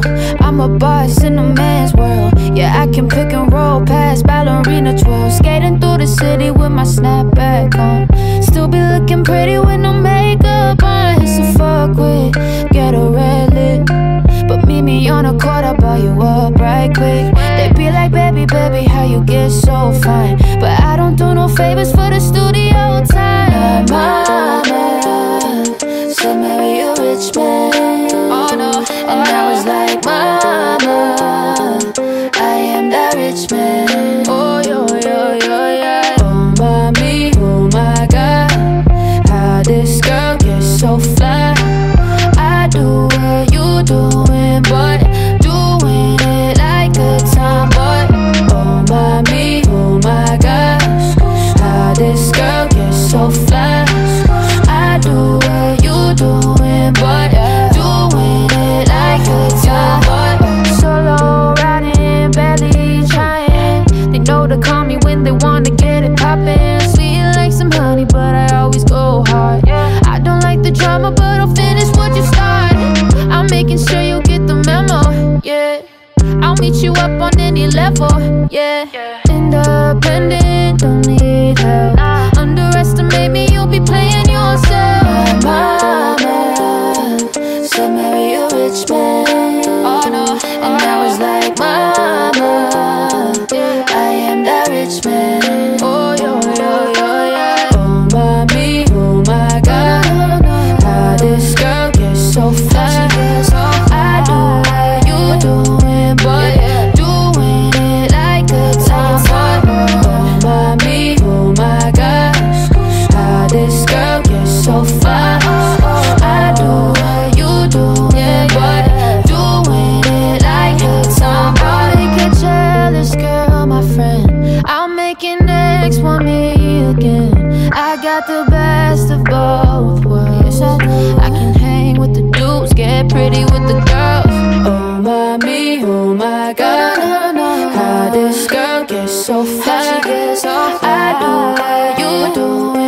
I'm a boss in a man's world. Yeah, I can pick and roll past ballerina twirl. Skating through the city with my snapback on. Still be looking pretty with no makeup on. It's a fuck with, get a red lip. But meet me on a court, I'll buy you up right quick. They be like, baby, baby, how you get so fine? But I don't do no favors for the studio time. My mama said marry a rich man. Oh no, and I was like, mama, I am that rich man. Oh yo, yo, yo, yeah. Oh mommy, oh my God, how this girl gets so fly. I do what you doing, but doing it like a tomboy. Oh mommy, oh my gosh, how this girl gets so fly. I do what you doing, but doing it like a tomboy. Solo riding, barely trying. They know to call me when they wanna get it poppin'. Sweet like some honey, but I always go hard. I don't like the drama, but I'll finish what you started. I'm making sure you get the memo, yeah. I'll meet you up on any level, yeah. Independent, don't need help. Underestimate me, you'll be playing yourself. My mama said marry a rich man. Oh no, and I was like, mama, I am that rich man. Oh yo, yo, yo, yeah. Oh mommy, oh my God, how this girl gets so fly. I do what you doing, but doing it like a tomboy. Oh mommy, oh my gosh, how this girl gets so fly. I do what you doing, but doing it like a tomboy. I'll make a jealous girl, my friend. I'll make an ex want me again. I got the best of both worlds. I can hang with the dudes, get pretty with the girls. Oh mommy, oh my God, how this girl gets so fly. I do what you do.